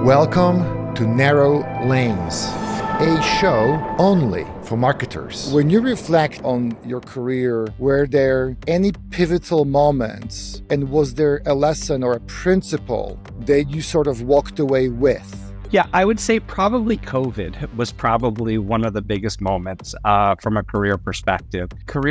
Welcome to Narrow Lanes, a show only for marketers. When you reflect on your career, were there any pivotal moments, and was there a lesson or a principle that you sort of walked away with? Yeah, I would say probably COVID was probably one of the biggest moments from a career perspective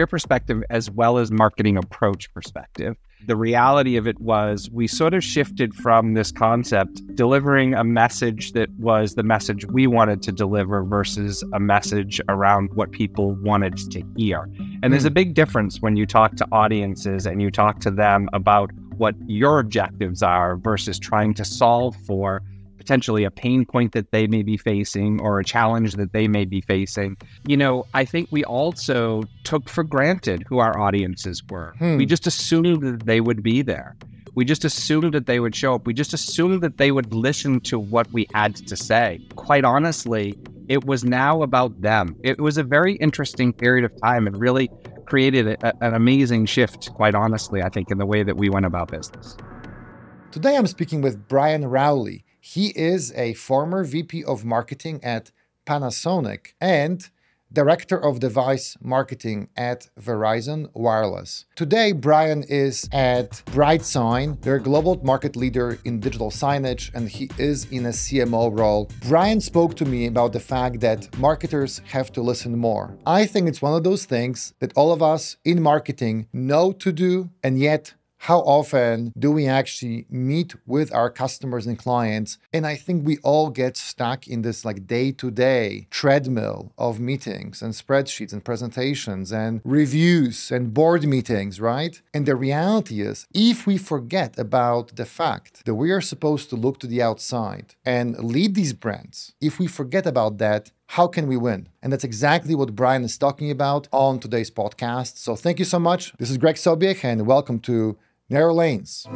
as well as marketing approach perspective. The reality of it was we sort of shifted from this concept, delivering a message that was the message we wanted to deliver versus a message around what people wanted to hear. And there's a big difference when you talk to audiences and you talk to them about what your objectives are versus trying to solve for potentially a pain point that they may be facing or a challenge that they may be facing. You know, I think we also took for granted who our audiences were. We just assumed that they would be there. We just assumed that they would show up. We just assumed that they would listen to what we had to say. Quite honestly, it was now about them. It was a very interesting period of time and really created an amazing shift, quite honestly, I think, in the way that we went about business. Today I'm speaking with Brian Rowley. He is a former VP of Marketing at Panasonic and Director of Device Marketing at Verizon Wireless. Today, Brian is at BrightSign. They're a global market leader in digital signage, and he is in a CMO role. Brian spoke to me about the fact that marketers have to listen more. I think it's one of those things that all of us in marketing know to do, and yet how often do we actually meet with our customers and clients? And I think we all get stuck in this day-to-day treadmill of meetings and spreadsheets and presentations and reviews and board meetings, right? And the reality is, if we forget about the fact that we are supposed to look to the outside and lead these brands, if we forget about that, how can we win? And that's exactly what Brian is talking about on today's podcast. So thank you so much. This is Greg Sobiech, and welcome to Narrow Lanes.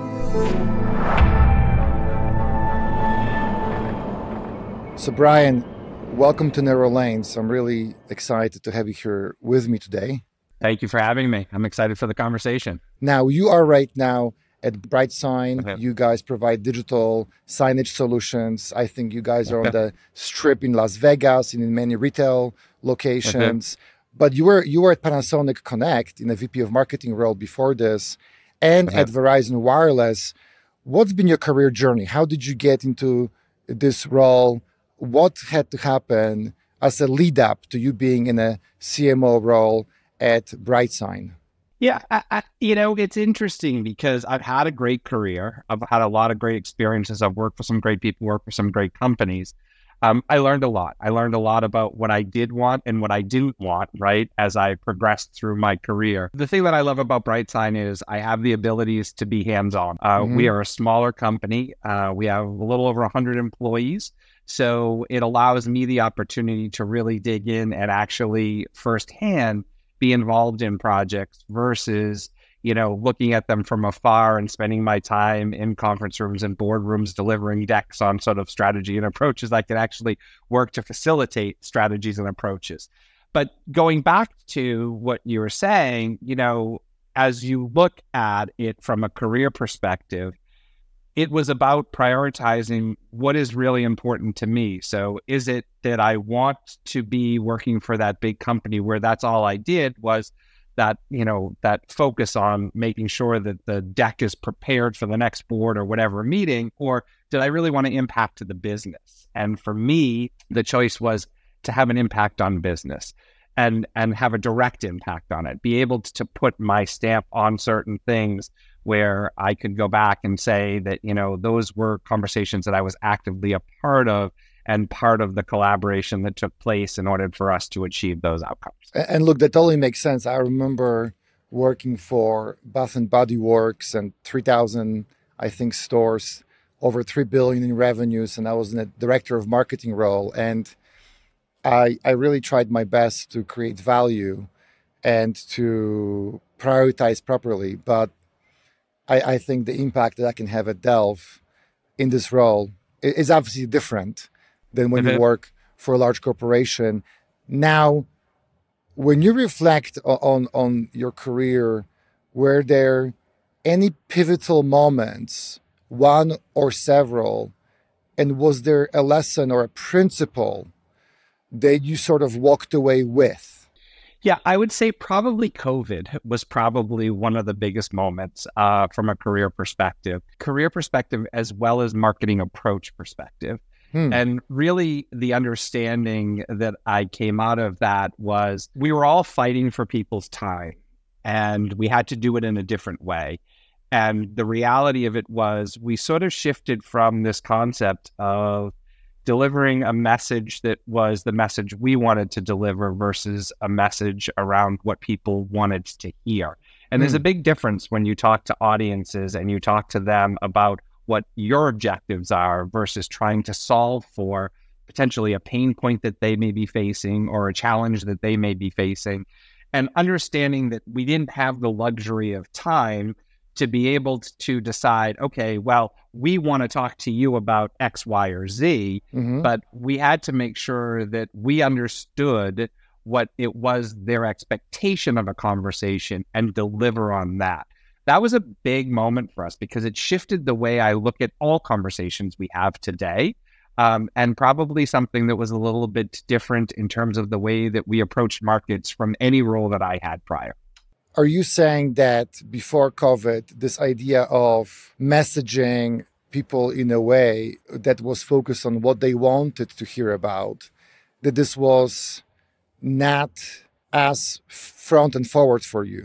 So Brian, welcome to Narrow Lanes. I'm really excited to have you here with me today. Thank you for having me. I'm excited for the conversation. Now, you are right now at BrightSign. Okay. You guys provide digital signage solutions. I think you guys are on the Strip in Las Vegas and in many retail locations. But you were at Panasonic Connect in a VP of Marketing role before this, and at Verizon Wireless. What's been your career journey? How did you get into this role? What had to happen as a lead up to you being in a CMO role at BrightSign? Yeah, it's interesting because I've had a great career. I've had a lot of great experiences. I've worked for some great people, worked for some great companies. I learned a lot. I learned a lot about what I did want and what I didn't want, right, as I progressed through my career. The thing that I love about BrightSign is I have the abilities to be hands-on. We are a smaller company. We have a little over 100 employees. So it allows me the opportunity to really dig in and actually firsthand be involved in projects versus, looking at them from afar and spending my time in conference rooms and boardrooms delivering decks on sort of strategy and approaches. I can actually work to facilitate strategies and approaches. But going back to what you were saying, as you look at it from a career perspective, it was about prioritizing what is really important to me. So is it that I want to be working for that big company where that's all I did was that, that focus on making sure that the deck is prepared for the next board or whatever meeting, or did I really want to impact the business? And for me, the choice was to have an impact on business and have a direct impact on it, be able to put my stamp on certain things where I could go back and say that, those were conversations that I was actively a part of and part of the collaboration that took place in order for us to achieve those outcomes. And look, that totally makes sense. I remember working for Bath & Body Works and 3,000, I think, stores, over $3 billion in revenues, and I was in a director of marketing role. And I really tried my best to create value and to prioritize properly. But I think the impact that I can have at Delve in this role is obviously different than when you work for a large corporation. Now, when you reflect on your career, were there any pivotal moments, one or several, And was there a lesson or a principle that you sort of walked away with? Yeah, I would say probably COVID was probably one of the biggest moments from a career perspective, as well as marketing approach perspective. And really the understanding that I came out of that was we were all fighting for people's time and we had to do it in a different way. And the reality of it was we sort of shifted from this concept of delivering a message that was the message we wanted to deliver versus a message around what people wanted to hear. And there's a big difference when you talk to audiences and you talk to them about what your objectives are versus trying to solve for potentially a pain point that they may be facing or a challenge that they may be facing. And understanding that we didn't have the luxury of time to be able to decide, okay, well, we want to talk to you about X, Y, or Z, but we had to make sure that we understood what it was their expectation of a conversation and deliver on that. That was a big moment for us because it shifted the way I look at all conversations we have today, and probably something that was a little bit different in terms of the way that we approached markets from any role that I had prior. Are you saying that before COVID, this idea of messaging people in a way that was focused on what they wanted to hear about, that this was not as front and forward for you?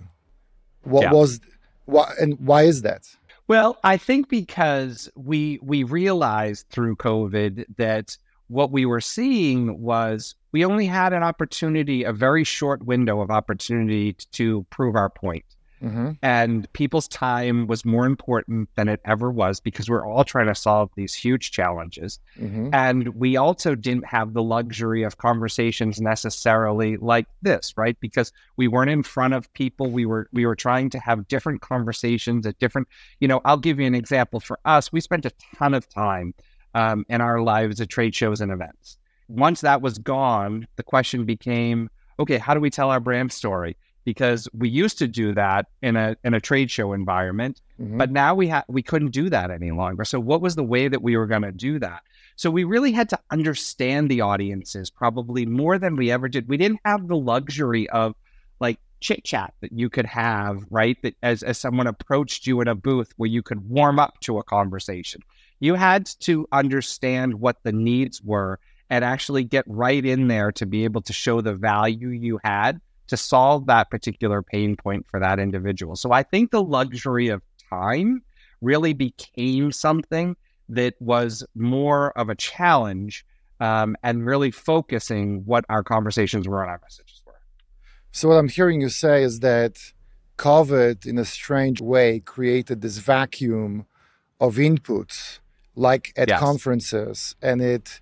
And why is that? Well, I think because we realized through COVID that what we were seeing was we only had an opportunity, a very short window of opportunity to prove our point. And people's time was more important than it ever was because we're all trying to solve these huge challenges. And we also didn't have the luxury of conversations necessarily like this, right? Because we weren't in front of people. We were trying to have different conversations at different, I'll give you an example. For us, we spent a ton of time in our lives at trade shows and events. Once that was gone, the question became, okay, how do we tell our brand story? Because we used to do that in a trade show environment, but now we couldn't do that any longer. So what was the way that we were going to do that? So we really had to understand the audiences probably more than we ever did. We didn't have the luxury of like chit chat that you could have, right? That as someone approached you in a booth where you could warm up to a conversation. You had to understand what the needs were and actually get right in there to be able to show the value you had to solve that particular pain point for that individual. So I think the luxury of time really became something that was more of a challenge, and really focusing what our conversations were and our messages were. So what I'm hearing you say is that COVID, in a strange way, created this vacuum of inputs, like at conferences, and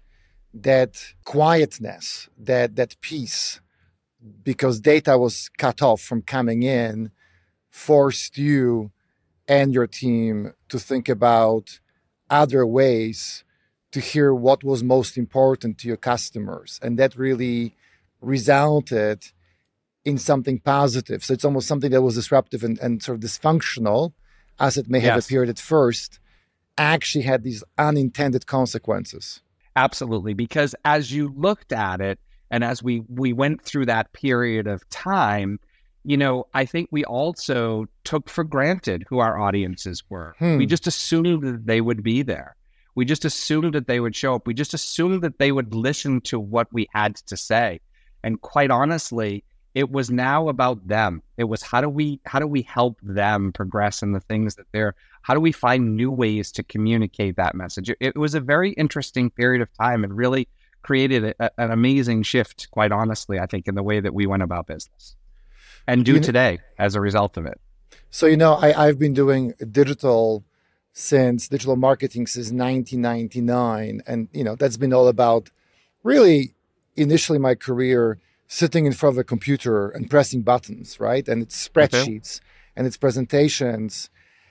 that quietness, that peace, because data was cut off from coming in, forced you and your team to think about other ways to hear what was most important to your customers. And that really resounded in something positive. So it's almost something that was disruptive and sort of dysfunctional, as it may have appeared at first, actually had these unintended consequences. Absolutely. Because as you looked at it, and as we went through that period of time, I think we also took for granted who our audiences were. We just assumed that they would be there. We just assumed that they would show up. We just assumed that they would listen to what we had to say. And quite honestly, it was now about them. It was how do we help them progress in the things that how do we find new ways to communicate that message? It was a very interesting period of time and really created an amazing shift, quite honestly, I think, in the way that we went about business and do today as a result of it. So, I've been doing digital marketing since 1999. And, that's been all about really initially my career sitting in front of a computer and pressing buttons, right? And it's spreadsheets and it's presentations.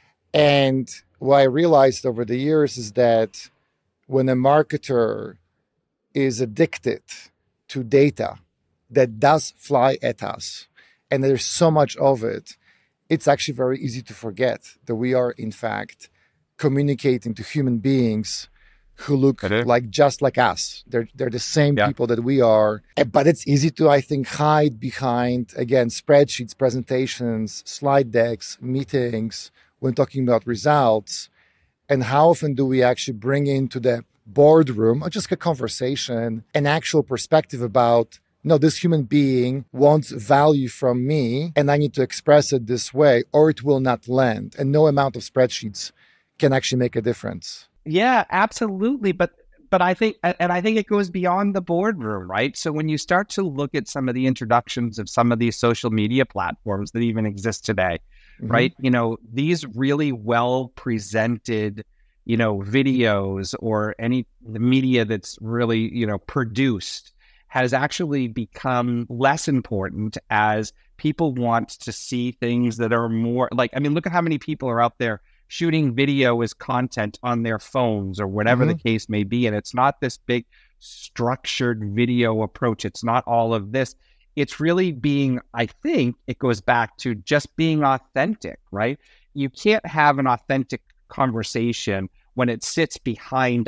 And what I realized over the years is that when a marketer is addicted to data that does fly at us, and there's so much of it, it's actually very easy to forget that we are, in fact, communicating to human beings who look It is. like just like us. They're the same Yeah. people that we are. But it's easy to, I think, hide behind, again, spreadsheets, presentations, slide decks, meetings when talking about results. And how often do we actually bring into the boardroom or just a conversation an actual perspective about, no, this human being wants value from me and I need to express it this way or it will not land. And no amount of spreadsheets can actually make a difference. Yeah, absolutely. But I think, and I think it goes beyond the boardroom, right? So when you start to look at some of the introductions of some of these social media platforms that even exist today, right? These really well presented, videos or any the media that's really, produced has actually become less important as people want to see things that are more like, look at how many people are out there shooting video as content on their phones or whatever the case may be. And it's not this big structured video approach. It's not all of this. It's really being, I think it goes back to just being authentic, right? You can't have an authentic conversation when it sits behind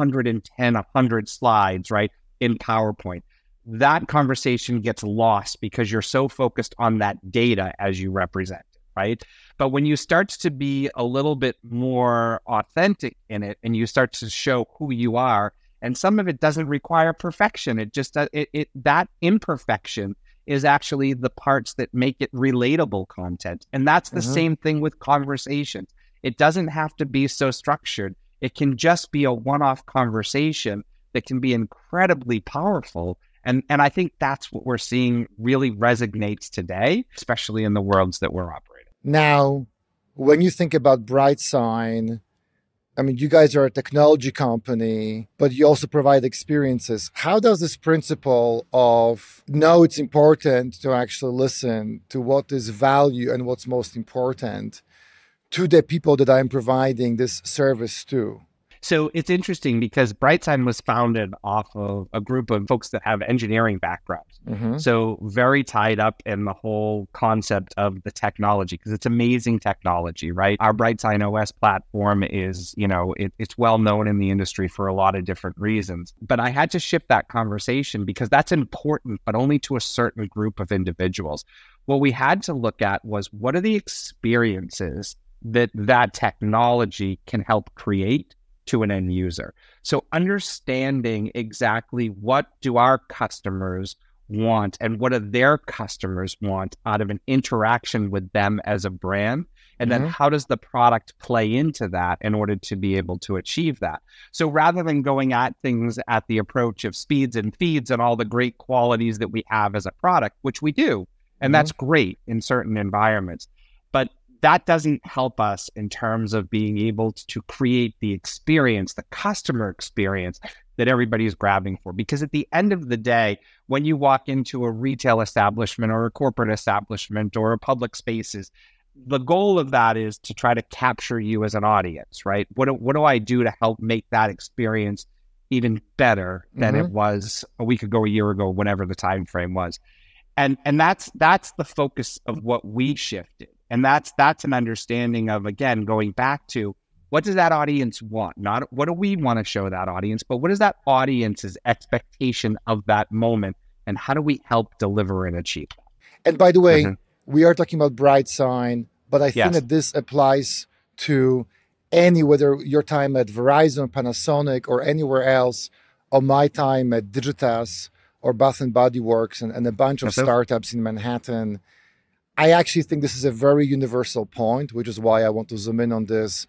100 slides, right, in PowerPoint. That conversation gets lost because you're so focused on that data as you represent it, right? But when you start to be a little bit more authentic in it and you start to show who you are, and some of it doesn't require perfection. It just, that imperfection is actually the parts that make it relatable content. And that's the same thing with conversations. It doesn't have to be so structured. It can just be a one-off conversation that can be incredibly powerful. And I think that's what we're seeing really resonates today, especially in the worlds that we're operating. Now, when you think about BrightSign, you guys are a technology company, but you also provide experiences. How does this principle of, no, it's important to actually listen to what is value and what's most important to the people that I'm providing this service to? So it's interesting because BrightSign was founded off of a group of folks that have engineering backgrounds. So very tied up in the whole concept of the technology because it's amazing technology, right? Our BrightSign OS platform is, it's well known in the industry for a lot of different reasons. But I had to shift that conversation because that's important, but only to a certain group of individuals. What we had to look at was what are the experiences that technology can help create to an end user. So understanding exactly what do our customers want and what do their customers want out of an interaction with them as a brand, and then how does the product play into that in order to be able to achieve that? So rather than going at things at the approach of speeds and feeds and all the great qualities that we have as a product, which we do, and that's great in certain environments, but that doesn't help us in terms of being able to create the experience, the customer experience that everybody's grabbing for. Because at the end of the day, when you walk into a retail establishment or a corporate establishment or a public spaces, the goal of that is to try to capture you as an audience, right? What do I do to help make that experience even better than it was a week ago, a year ago, whenever the time frame was? And that's the focus of what we shifted. And that's an understanding of, again, going back to what does that audience want? Not what do we want to show that audience, but what is that audience's expectation of that moment? And how do we help deliver and achieve that? And by the way, we are talking about BrightSign, but I think that this applies to whether your time at Verizon, Panasonic, or anywhere else, or my time at Digitas or Bath and Body Works and a bunch of startups in Manhattan. I actually think this is a very universal point, which is why I want to zoom in on this.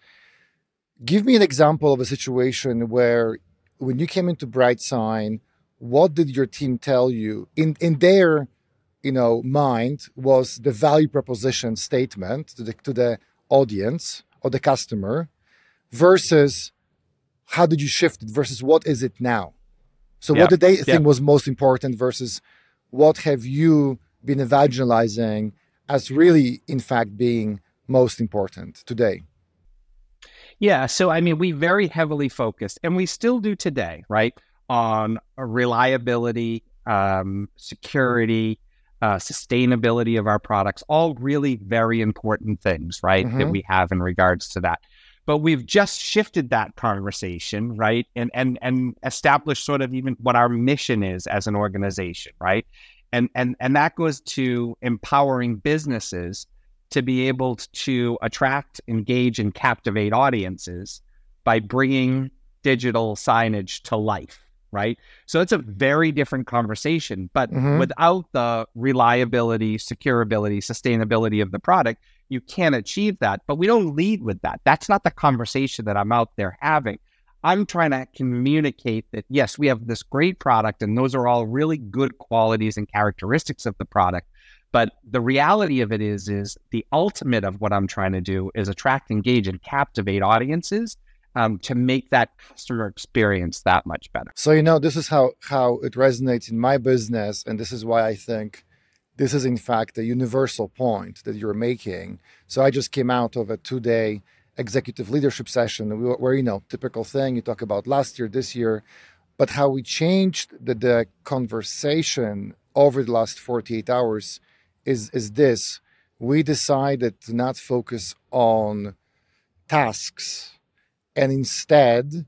Give me an example of a situation where when you came into BrightSign, what did your team tell you in their mind was the value proposition statement to the audience or the customer versus how did you shift it versus what is it now? So what did they think was most important versus what have you been evangelizing as really, in fact, being most important today? Yeah. So, we very heavily focused, and we still do today, right, on reliability, security, sustainability of our products, all really very important things, right, that we have in regards to that. But we've just shifted that conversation, right? And established sort of even what our mission is as an organization, right? And that goes to empowering businesses to be able to attract, engage, and captivate audiences by bringing digital signage to life, right? So it's a very different conversation, but without the reliability, securability, sustainability of the product, you can't achieve that. But we don't lead with that. That's not the conversation that I'm out there having. I'm trying to communicate that, yes, we have this great product, and those are all really good qualities and characteristics of the product. But the reality of it is the ultimate of what I'm trying to do is attract, engage, and captivate audiences to make that customer experience that much better. So, this is how it resonates in my business. And this is why I think this is, in fact, a universal point that you're making. So I just came out of a 2-day executive leadership session where, typical thing, you talk about last year, this year, but how we changed the conversation over the last 48 hours is this. We decided to not focus on tasks and instead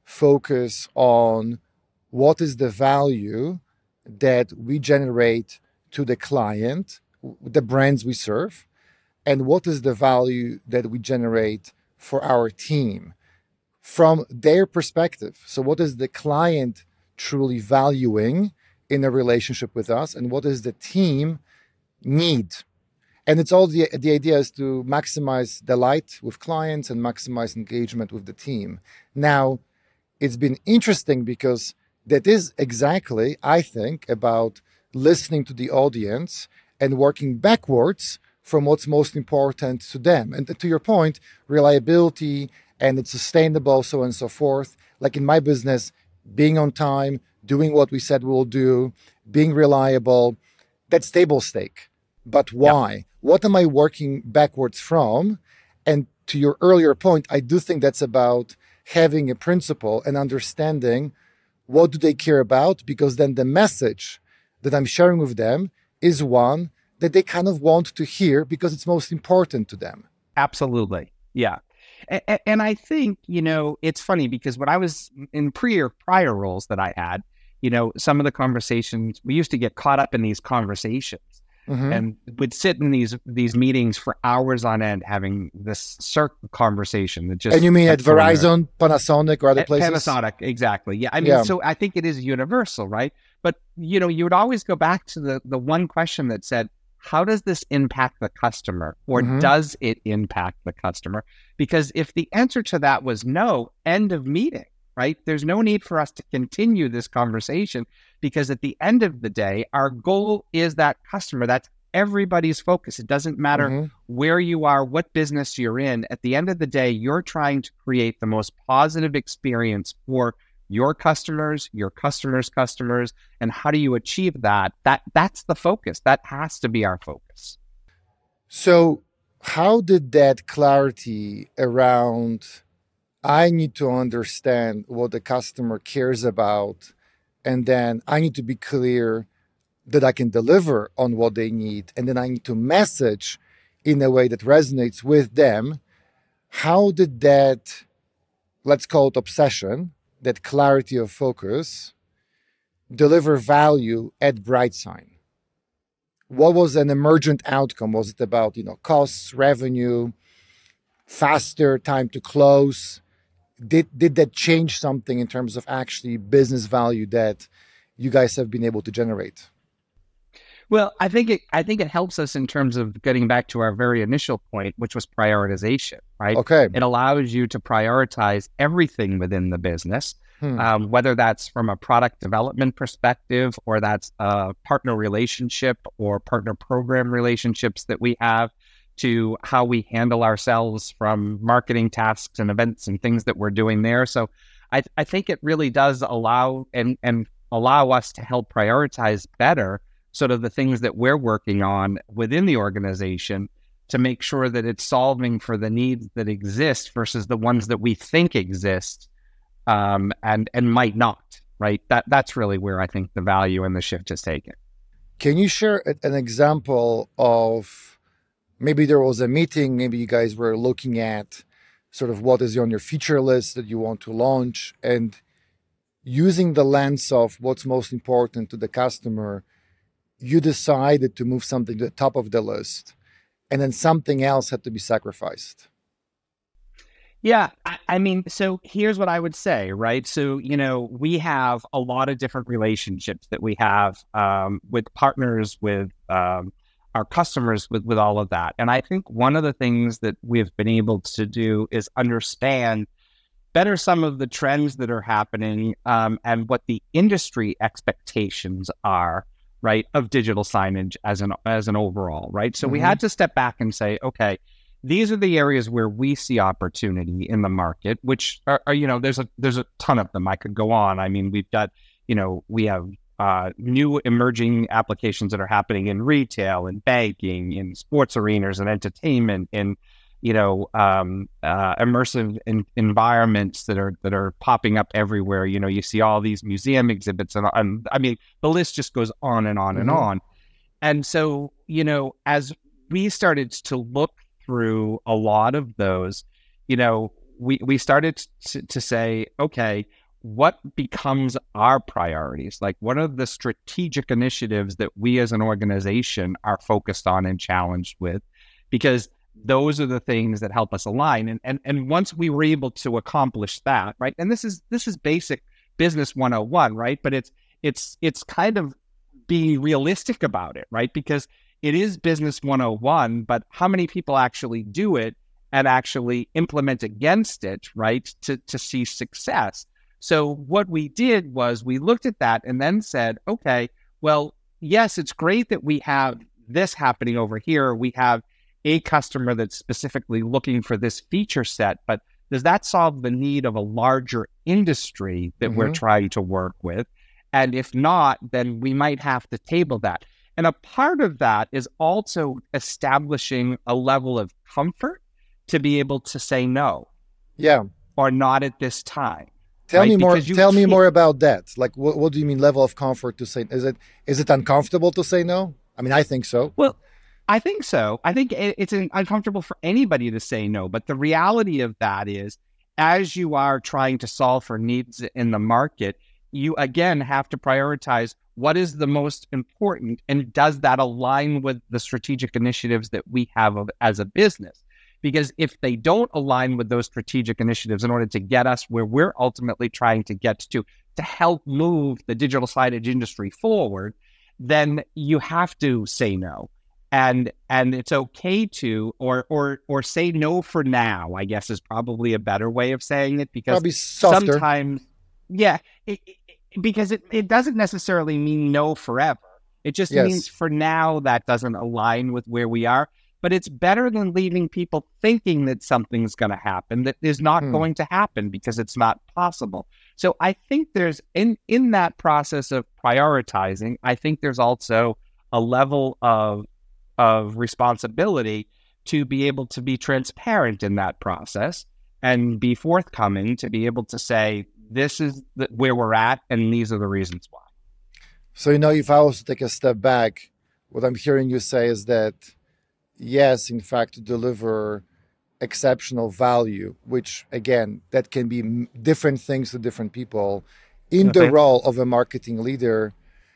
focus on what is the value that we generate to the client, the brands we serve, and what is the value that we generate for our team from their perspective. So what is the client truly valuing in a relationship with us, and what does the team need? And it's all the idea is to maximize delight with clients and maximize engagement with the team. Now, it's been interesting because that is exactly, I think, about listening to the audience and working backwards from what's most important to them. And to your point, reliability and it's sustainable, so on and so forth. Like in my business, being on time, doing what we said we'll do, being reliable, that's table stake. But why? Yep. What am I working backwards from? And to your earlier point, I do think that's about having a principle and understanding what do they care about, because then the message that I'm sharing with them is one that they kind of want to hear because it's most important to them. Absolutely. Yeah. And I think, it's funny because when I was in prior roles that I had, some of the conversations, we used to get caught up in these conversations. And would sit in these meetings for hours on end having this circle conversation that just. And you mean at Verizon, Panasonic, or other places? Panasonic, exactly. Yeah. So I think it is universal, right? But you would always go back to the one question that said, how does this impact the customer, or does it impact the customer? Because if the answer to that was no, end of meeting. Right? There's no need for us to continue this conversation, because at the end of the day, our goal is that customer. That's everybody's focus. It doesn't matter where you are, what business you're in. At the end of the day, you're trying to create the most positive experience for your customers, your customers' customers. And how do you achieve that? That's the focus. That has to be our focus. So how did that clarity around I need to understand what the customer cares about, and then I need to be clear that I can deliver on what they need, and then I need to message in a way that resonates with them. How did that, let's call it obsession, that clarity of focus, deliver value at BrightSign? What was an emergent outcome? Was it about, costs, revenue, faster time to close? Did that change something in terms of actually business value that you guys have been able to generate? Well, I think it helps us in terms of getting back to our very initial point, which was prioritization, right? Okay. It allows you to prioritize everything within the business, whether that's from a product development perspective, or that's a partner relationship or partner program relationships that we have, to how we handle ourselves from marketing tasks and events and things that we're doing there. So I think it really does allow us to help prioritize better sort of the things that we're working on within the organization, to make sure that it's solving for the needs that exist versus the ones that we think exist and might not, right? That's really where I think the value and the shift is taken. Can you share an example of maybe there was a meeting, maybe you guys were looking at sort of what is on your feature list that you want to launch, and using the lens of what's most important to the customer, you decided to move something to the top of the list, and then something else had to be sacrificed. Yeah, I mean, so here's what I would say, right? So, we have a lot of different relationships that we have with partners, with our customers, with all of that. And I think one of the things that we've been able to do is understand better some of the trends that are happening and what the industry expectations are, right, of digital signage as an overall, right? So we had to step back and say, okay, these are the areas where we see opportunity in the market, which are there's a ton of them. I could go on. I mean, we've got, we have new emerging applications that are happening in retail and banking, in sports arenas and entertainment, in immersive environments that are popping up everywhere. You see all these museum exhibits, and I mean, the list just goes on and on and on. And so, as we started to look through a lot of those, we started to say, okay, what becomes our priorities? Like, what are the strategic initiatives that we as an organization are focused on and challenged with? Because those are the things that help us align. And once we were able to accomplish that, right? And this is basic business 101, right? But it's kind of being realistic about it, right? Because it is business 101, but how many people actually do it and actually implement against it, right? To see success. So what we did was we looked at that and then said, okay, well, yes, it's great that we have this happening over here. We have a customer that's specifically looking for this feature set, but does that solve the need of a larger industry that we're trying to work with? And if not, then we might have to table that. And a part of that is also establishing a level of comfort to be able to say no. Yeah. Or not at this time. Tell me more. Tell me more about that. Like, what do you mean level of comfort to say? Is it uncomfortable to say no? I mean, I think so. Well, I think so. I think it's uncomfortable for anybody to say no. But the reality of that is, as you are trying to solve for needs in the market, you again have to prioritize what is the most important, and does that align with the strategic initiatives that we have as a business? Because if they don't align with those strategic initiatives in order to get us where we're ultimately trying to get to help move the digital signage industry forward, then you have to say no. And it's okay to, or say no for now, I guess is probably a better way of saying it, because probably softer. Sometimes, yeah, because it doesn't necessarily mean no forever. It just means for now that doesn't align with where we are. But it's better than leaving people thinking that something's going to happen that is not going to happen because it's not possible. So I think there's, in that process of prioritizing, I think there's also a level of responsibility to be able to be transparent in that process and be forthcoming to be able to say, this is where we're at and these are the reasons why. So, if I was to take a step back, what I'm hearing you say is that, yes, in fact, to deliver exceptional value, which again, that can be different things to different people in the role of a marketing leader,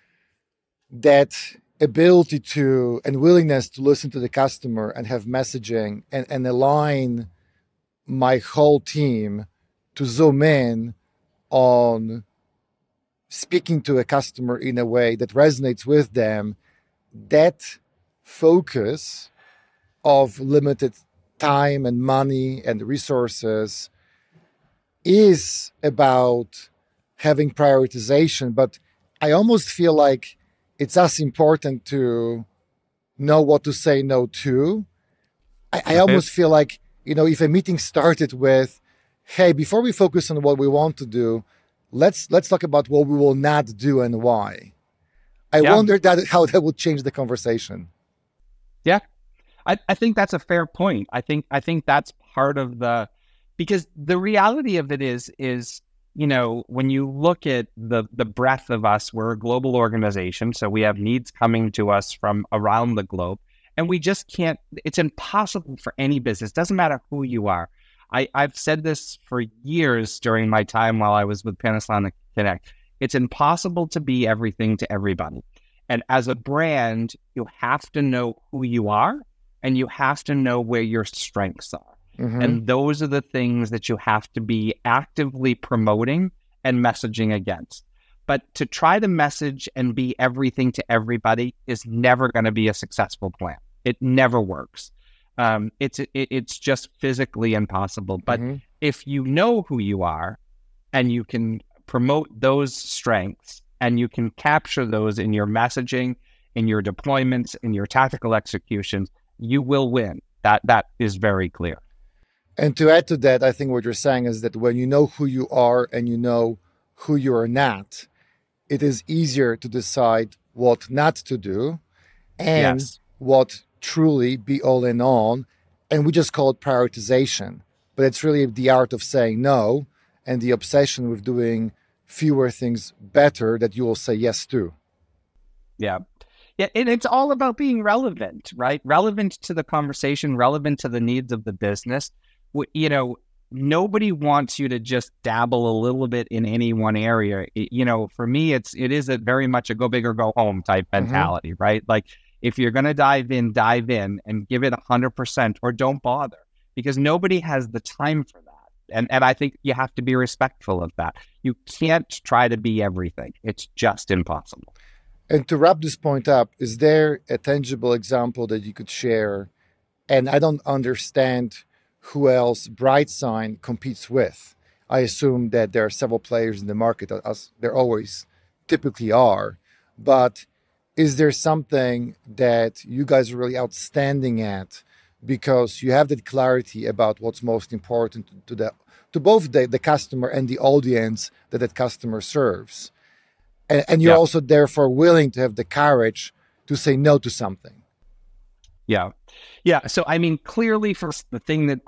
that ability to and willingness to listen to the customer and have messaging and align my whole team to zoom in on speaking to a customer in a way that resonates with them, that focus of limited time and money and resources is about having prioritization. But I almost feel like it's as important to know what to say no to. I almost feel like, if a meeting started with, hey, before we focus on what we want to do, let's talk about what we will not do and why. I wonder how that would change the conversation. Yeah. I think that's a fair point. I think that's part of because the reality of it is, when you look at the breadth of us, we're a global organization. So we have needs coming to us from around the globe, and we just can't, it's impossible for any business, doesn't matter who you are. I've said this for years during my time while I was with Panasonic Connect. It's impossible to be everything to everybody. And as a brand, you have to know who you are and you have to know where your strengths are. Mm-hmm. And those are the things that you have to be actively promoting and messaging against. But to try to message and be everything to everybody is never going to be a successful plan. It never works. It's just physically impossible. But if you know who you are and you can promote those strengths and you can capture those in your messaging, in your deployments, in your tactical executions, you will win. That is very clear. And to add to that, I think what you're saying is that when you know who you are and you know who you are not, it is easier to decide what not to do and what truly be all in on. And we just call it prioritization. But it's really the art of saying no and the obsession with doing fewer things better that you will say yes to. Yeah. Yeah. And it's all about being relevant, right? Relevant to the conversation, relevant to the needs of the business. You know, nobody wants you to just dabble a little bit in any one area. For me, it is very much a go big or go home type mentality, right? Like if you're going to dive in and give it 100% or don't bother, because nobody has the time for that. And I think you have to be respectful of that. You can't try to be everything. It's just impossible. And to wrap this point up, is there a tangible example that you could share? And I don't understand who else BrightSign competes with. I assume that there are several players in the market, as there always typically are. But is there something that you guys are really outstanding at because you have that clarity about what's most important to both the customer and the audience that customer serves? And you're also therefore willing to have the courage to say no to something. Yeah. Yeah. So, I mean, clearly for the thing that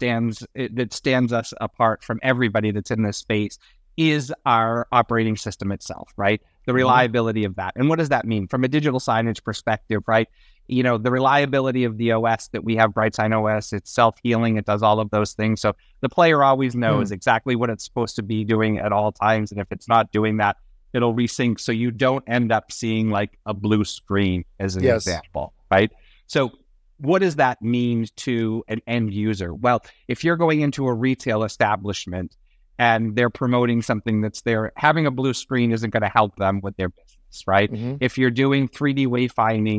stands us apart from everybody that's in this space is our operating system itself, right? The reliability of that. And what does that mean? From a digital signage perspective, right? The reliability of the OS that we have, BrightSign OS, it's self-healing, it does all of those things. So the player always knows exactly what it's supposed to be doing at all times. And if it's not doing that, it'll resync. So you don't end up seeing like a blue screen as an example, right? So what does that mean to an end user? Well, if you're going into a retail establishment and they're promoting something that's there, having a blue screen isn't going to help them with their business, right? If you're doing 3D wayfinding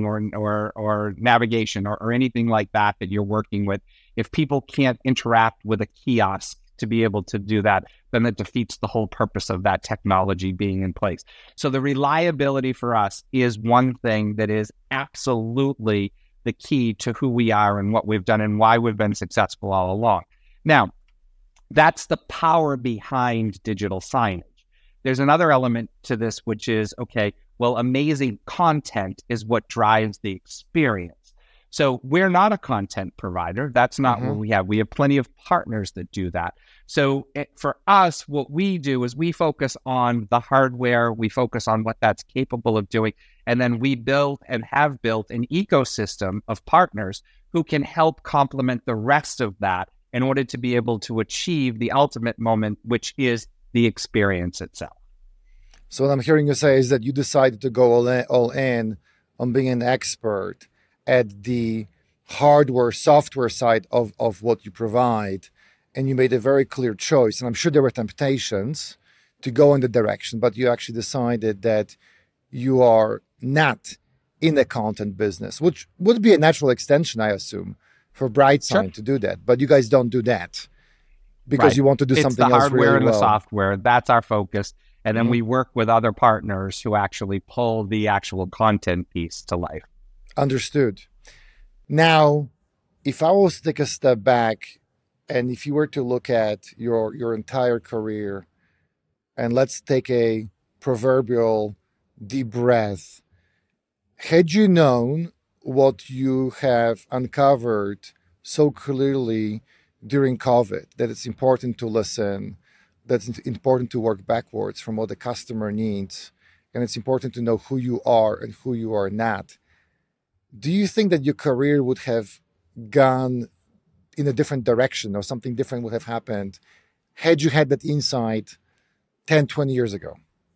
or navigation or anything like that you're working with, if people can't interact with a kiosk to be able to do that, then it defeats the whole purpose of that technology being in place. So the reliability for us is one thing that is absolutely the key to who we are and what we've done and why we've been successful all along. Now, that's the power behind digital signage. There's another element to this, which is, amazing content is what drives the experience. So we're not a content provider. That's not what we have. We have plenty of partners that do that. So for us, what we do is we focus on the hardware. We focus on what that's capable of doing. And then we build and have built an ecosystem of partners who can help complement the rest of that in order to be able to achieve the ultimate moment, which is the experience itself. So what I'm hearing you say is that you decided to go all in on being an expert at the hardware, software side of what you provide, and you made a very clear choice. And I'm sure there were temptations to go in the direction, but you actually decided that you are not in the content business, which would be a natural extension, I assume, for BrightSign to do that. But you guys don't do that because you want to do something else really well. It's the hardware and the software. That's our focus. And then we work with other partners who actually pull the actual content piece to life. Understood. Now, if I was to take a step back and if you were to look at your entire career, and let's take a proverbial deep breath, had you known what you have uncovered so clearly during COVID, that it's important to listen, that it's important to work backwards from what the customer needs, and it's important to know who you are and who you are not, do you think that your career would have gone in a different direction or something different would have happened had you had that insight 10, 20 years ago?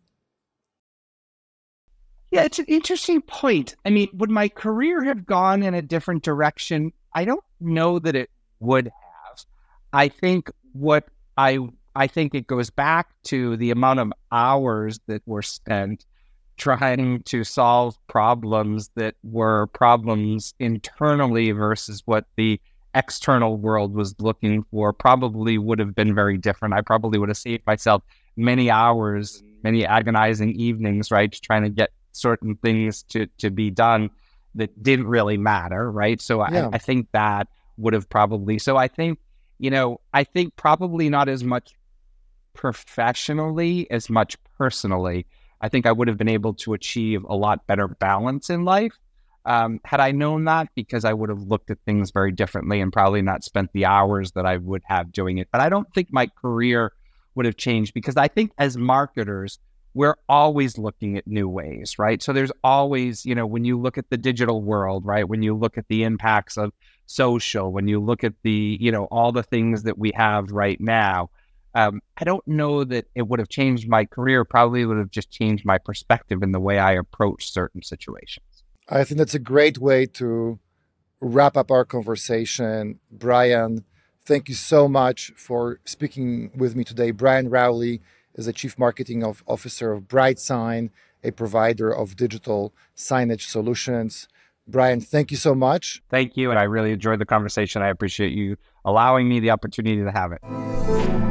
Yeah, it's an interesting point. I mean, would my career have gone in a different direction? I don't know that it would have. I think what I think it goes back to the amount of hours that were spent trying to solve problems that were problems internally versus what the external world was looking for probably would have been very different. I probably would have saved myself many hours, many agonizing evenings, right, trying to get certain things to be done that didn't really matter, right? So Yeah. I think that would have probably, so I think, I think probably not as much professionally as much personally. I think I would have been able to achieve a lot better balance in life had I known that, because I would have looked at things very differently and probably not spent the hours that I would have doing it. But I don't think my career would have changed, because I think as marketers, we're always looking at new ways, right? So there's always, when you look at the digital world, right? When you look at the impacts of social, when you look at the, all the things that we have right now, I don't know that it would have changed my career. Probably would have just changed my perspective in the way I approach certain situations. I think that's a great way to wrap up our conversation. Brian, thank you so much for speaking with me today. Brian Rowley is the Chief Marketing Officer of BrightSign, a provider of digital signage solutions. Brian, thank you so much. Thank you. And I really enjoyed the conversation. I appreciate you allowing me the opportunity to have it.